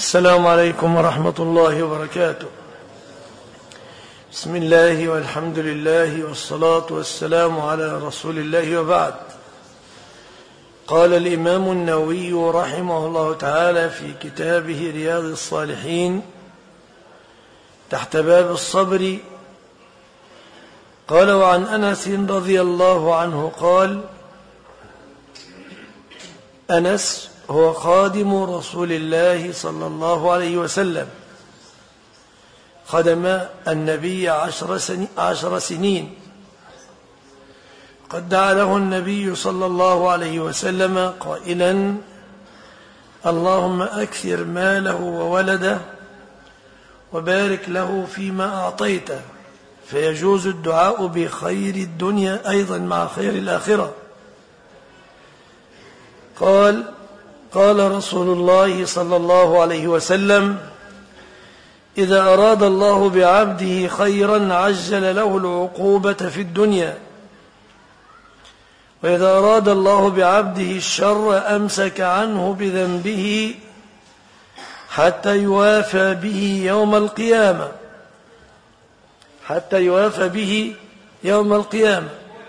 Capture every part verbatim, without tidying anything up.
السلام عليكم ورحمة الله وبركاته. بسم الله والحمد لله والصلاة والسلام على رسول الله، وبعد. قال الإمام النووي رحمه الله تعالى في كتابه رياض الصالحين تحت باب الصبر، قال: وعن أنس رضي الله عنه قال: أنس هو خادم رسول الله صلى الله عليه وسلم، خدم النبي عشر, سني عشر سنين. قد دعا له النبي صلى الله عليه وسلم قائلا: اللهم أكثر ماله وولده وبارك له فيما أعطيته، فيجوز الدعاء بخير الدنيا أيضا مع خير الآخرة. قال قال رسول الله صلى الله عليه وسلم: إذا أراد الله بعبده خيرا عجل له العقوبة في الدنيا، وإذا أراد الله بعبده الشر أمسك عنه بذنبه حتى يوافى به يوم القيامة حتى يوافى به يوم القيامة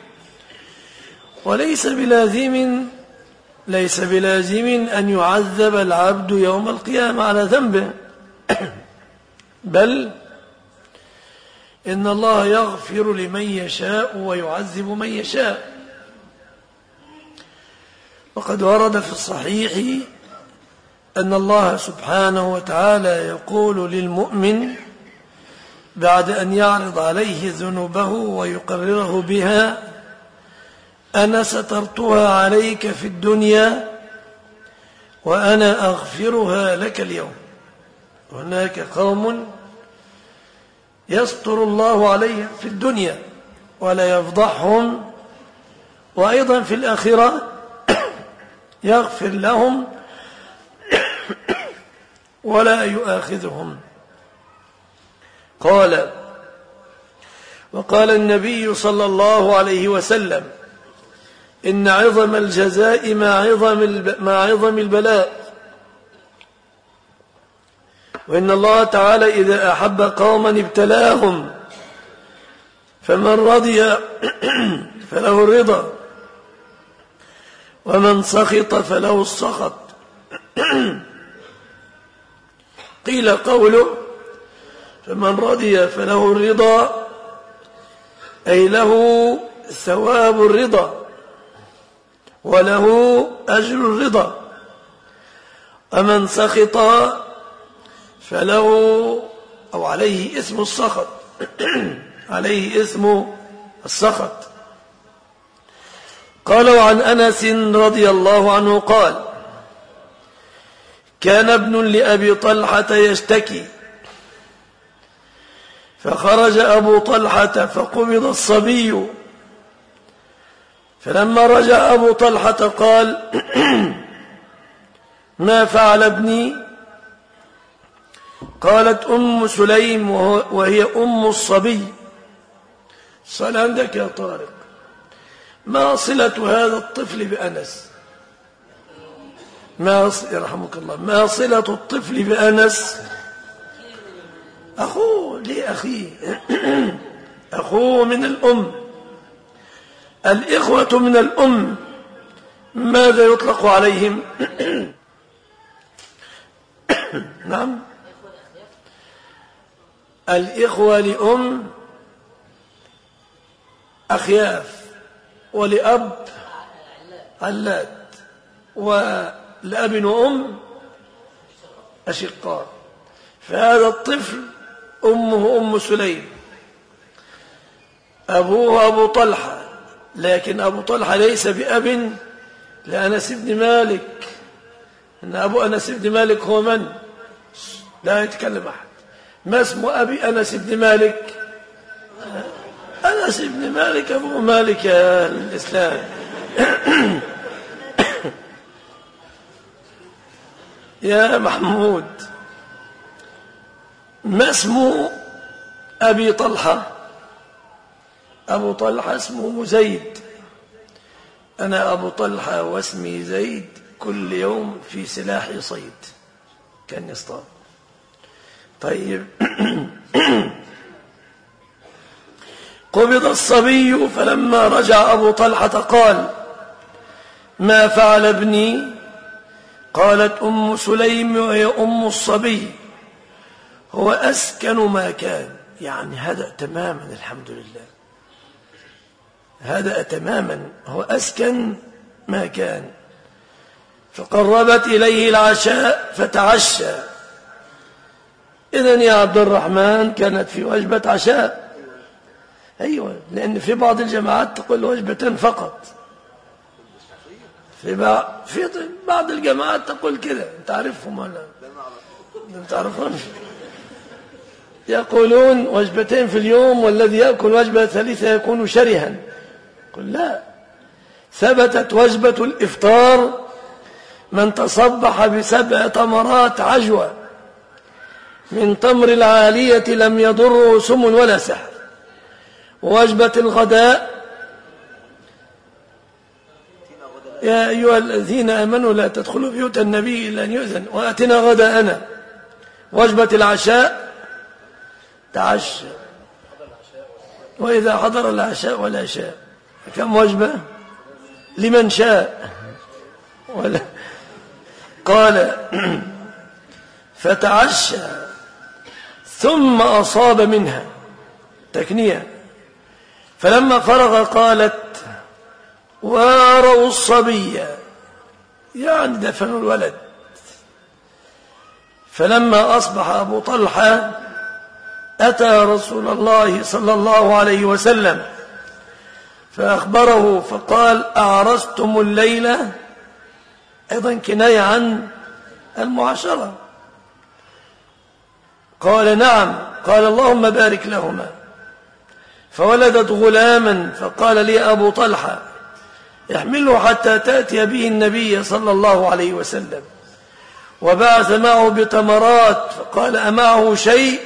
وليس بلازم ليس بلازم أن يعذب العبد يوم القيامة على ذنبه، بل إن الله يغفر لمن يشاء ويعذب من يشاء. وقد ورد في الصحيح أن الله سبحانه وتعالى يقول للمؤمن بعد أن يعرض عليه ذنوبه ويقرره بها: أنا سترتها عليك في الدنيا وأنا أغفرها لك اليوم. هناك قوم يستر الله عليهم في الدنيا ولا يفضحهم، وأيضا في الآخرة يغفر لهم ولا يؤاخذهم. قال وقال النبي صلى الله عليه وسلم: إن عظم الجزاء مع عظم مع عظم البلاء، وإن الله تعالى إذا أحب قوما ابتلاهم، فمن رضي فله الرضا، ومن سخط فله السخط. قيل قوله فمن رضي فله الرضا أي له ثواب الرضا وله أجر الرضا، ومن سخط فله أو عليه اسم السخط عليه اسم السخط. قال: وعن أنس رضي الله عنه قال: كان ابن لأبي طلحة يشتكي، فخرج أبو طلحة فقبض الصبي، فلما رجع أبو طلحة قال: ما فعل ابني؟ قالت أم سليم وهي أم الصبي: صل عندك يا طارق، ما صلة هذا الطفل بأنس؟ ما يرحمك الله ما صلة الطفل بأنس؟ أخوه لأخيه أخوه من الأم. الإخوة من الأم ماذا يطلق عليهم؟ نعم، الإخوة لأم أخياف، ولأب علات، ولأب وأم أشقاء. فهذا الطفل أمه أم سليم، أبوه أبو طلحة، لكن أبو طلحة ليس بأب لأنس بن مالك، إن أبو أنس بن مالك هو من؟ لا يتكلم أحد. ما اسم أبي أنس بن مالك؟ أنس بن مالك أبو مالك الإسلام. يا محمود، ما اسم أبي طلحة؟ أبو طلحة اسمه زيد. أنا أبو طلحة واسمي زيد، كل يوم في سلاح صيد. كان يصطاد. طيب قبض الصبي فلما رجع أبو طلحة قال ما فعل ابني؟ قالت أم سليم وهي أم الصبي هو أسكن ما كان، يعني هدأ تماما الحمد لله، هدأ تماما، هو أسكن ما كان. فقربت إليه العشاء فتعشى. إذن يا عبد الرحمن كانت في وجبة عشاء. أيوة، لأن في بعض الجماعات تقول وجبتين فقط، في بعض في بعض الجماعات تقول كذا، أنت عارفهم ولا أنت تعرفهم؟ يقولون وجبتين في اليوم، والذي يأكل وجبة ثالثة يكون شرها. قل لا، ثبتت وجبة الإفطار من تصبح بسبع تمرات عجوة من تمر العالية لم يضره سم ولا سحر. ووجبة الغداء يا أيها الذين آمنوا لا تدخلوا بيوت النبي إلا أن يؤذن وآتنا غداءنا. وجبة العشاء تعشى، وإذا حضر العشاء ولا شاء. كم وجبة لمن شاء ولا. قال فتعشى ثم أصاب منها تكنية، فلما فرغ قالت واروا الصبي، يعني دفنوا الولد. فلما أصبح أبو طلحة أتى رسول الله صلى الله عليه وسلم فأخبره فقال أعرستم الليلة، أيضا كناية عن المعاشرة. قال نعم. قال اللهم بارك لهما. فولدت غلاما، فقال لي أبو طلحة احمله حتى تأتي به النبي صلى الله عليه وسلم. وبعث معه بتمرات، فقال أمعه شيء؟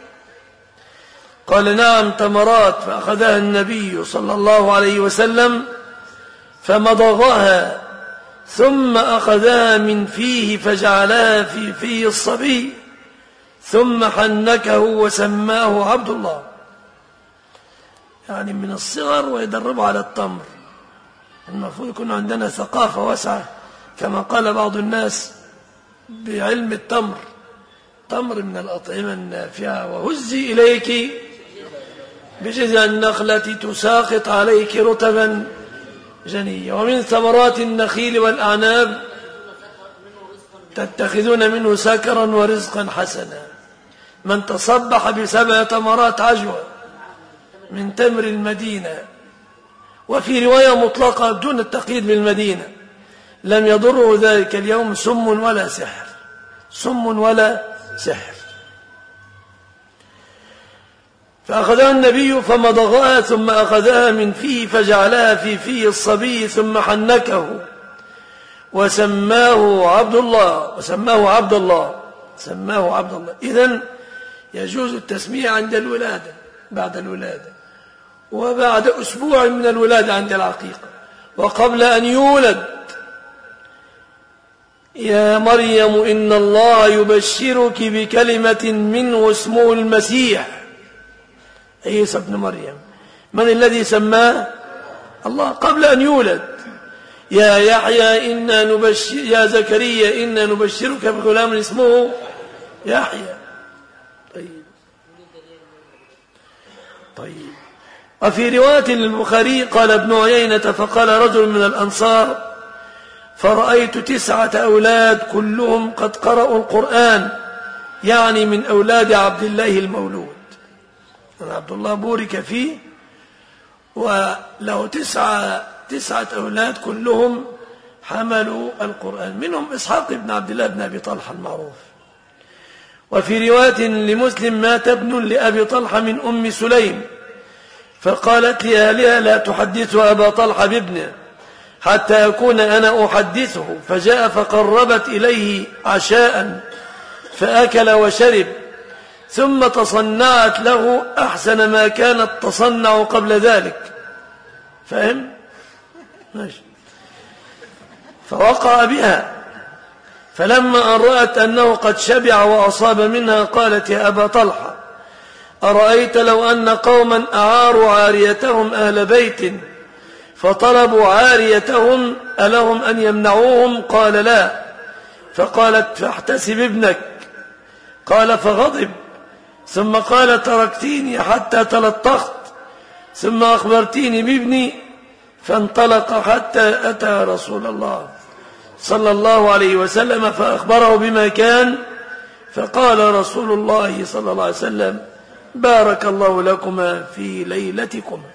قال نعم تمرات. فأخذها النبي صلى الله عليه وسلم فمضغها، ثم أخذها من فيه فجعلها في فيه الصبي، ثم حنكه وسماه عبد الله، يعني من الصغر ويدربه على التمر. المفروض يكون عندنا ثقافة واسعة كما قال بعض الناس بعلم التمر. تمر من الأطعمة النافعة. وهزي إليك بجذع النخلة تساقط عليك رطبا جنيا، ومن ثمرات النخيل والأعناب تتخذون منه سكرا ورزقا حسنا. من تصبح بسبع تمرات عجوة من تمر المدينة، وفي رواية مطلقة دون التقييد بالمدينة، لم يضره ذلك اليوم سم ولا سحر، سم ولا سحر. فأخذها النبي فمضغها، ثم أخذها من فيه فجعلها في فيه الصبي، ثم حنكه وسماه عبد الله وسماه عبد الله سماه عبد الله. إذن يجوز التسمية عند الولادة، بعد الولادة، وبعد أسبوع من الولادة عند العقيقة، وقبل أن يولد. يا مريم إن الله يبشرك بكلمة منه اسمه المسيح عيسى ابن مريم. من الذي سماه؟ الله، قبل أن يولد. يا يحيى إنا نبشر يا زكريا إنا نبشرك بغلام اسمه يحيى. طيب طيب وفي رواية البخاري قال ابن عيينة فقال رجل من الأنصار فرأيت تسعة أولاد كلهم قد قرأوا القرآن، يعني من أولاد عبد الله المولود. عبد الله بورك فيه، وله تسعة, تسعة أولاد كلهم حملوا القرآن، منهم إسحاق بن عبد الله بن أبي طلحة المعروف. وفي رواية لمسلم مات ابن لأبي طلحة من أم سليم، فقالت لأهلها لا تحدثوا أبا طلحة بابنه حتى أكون أنا أحدثه. فجاء فقربت إليه عشاء فأكل وشرب، ثم تصنعت له أحسن ما كانت تصنع قبل ذلك. فهم؟ ماشي. فوقع بها فلما أن رأت أنه قد شبع وأصاب منها قالت يا أبا طلحة أرأيت لو أن قوما أعاروا عاريتهم أهل بيت فطلبوا عاريتهم ألهم أن يمنعوهم؟ قال لا. فقالت فاحتسب ابنك. قال فغضب، ثم قال تركتيني حتى تلطخت ثم أخبرتيني بابني، فانطلق حتى أتى رسول الله صلى الله عليه وسلم فأخبره بما كان. فقال رسول الله صلى الله عليه وسلم بارك الله لكما في ليلتكما.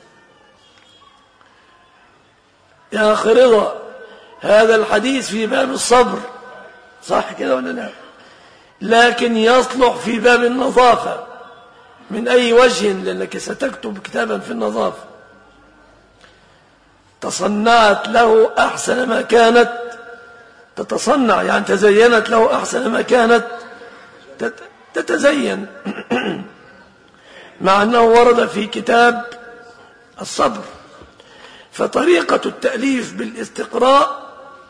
يا أخي رضا، هذا الحديث في باب الصبر صح كده ولا لا؟ لكن يصلح في باب النظافة. من أي وجه؟ لأنك ستكتب كتابا في النظافة. تصنعت له أحسن ما كانت تتصنع، يعني تزينت له أحسن ما كانت تتزين مع أنه ورد في كتاب الصبر. فطريقة التأليف بالاستقراء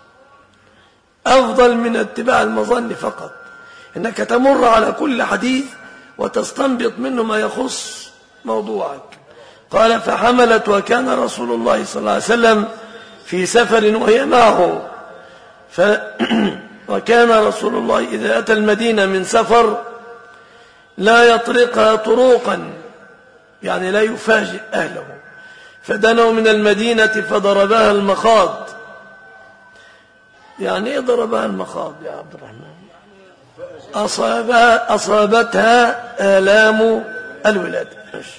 أفضل من اتباع المظن فقط، إنك تمر على كل حديث وتستنبط منه ما يخص موضوعك. قال فحملت وكان رسول الله صلى الله عليه وسلم في سفر وهي معه. ف وكان رسول الله إذا أتى المدينة من سفر لا يطرقها طروقا، يعني لا يفاجئ أهله. فدنوا من المدينة فضربها المخاض. يعني إيه ضربها المخاض يا عبد الرحمن؟ أصابها أصابتها آلام الولادة.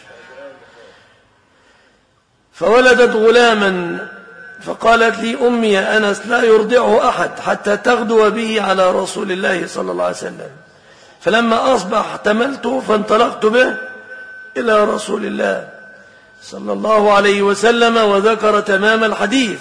فولدت غلاما، فقالت لي أمي يا أنس لا يرضعه أحد حتى تغدو به على رسول الله صلى الله عليه وسلم. فلما أصبح احتملته فانطلقت به إلى رسول الله صلى الله عليه وسلم وذكر تمام الحديث.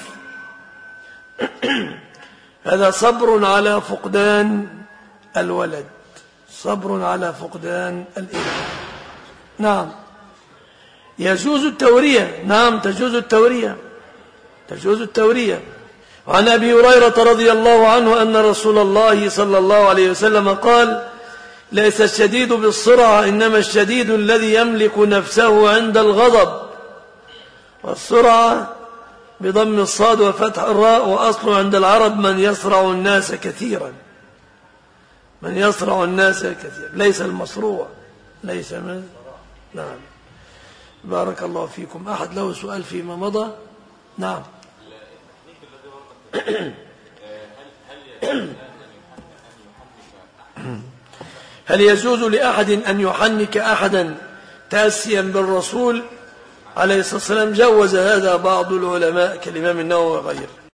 هذا صبر على فقدان الولد، صبر على فقدان الابن. نعم يجوز التورية، نعم تجوز التورية، تجوز التورية. وعن أبي هريرة رضي الله عنه أن رسول الله صلى الله عليه وسلم قال ليس الشديد بالسرعة إنما الشديد الذي يملك نفسه عند الغضب. والسرعة بضم الصاد وفتح الراء، وأصله عند العرب من يسرع الناس كثيرا، من يسرع الناس كثيرا، ليس المسروع، ليس من. نعم بارك الله فيكم. أحد له سؤال فيما مضى؟ نعم. هل يجوز لأحد أن يحنك أحدا تأسيا بالرسول عليه الصلاة والسلام؟ جوز هذا بعض العلماء كالإمام النووي وغيره.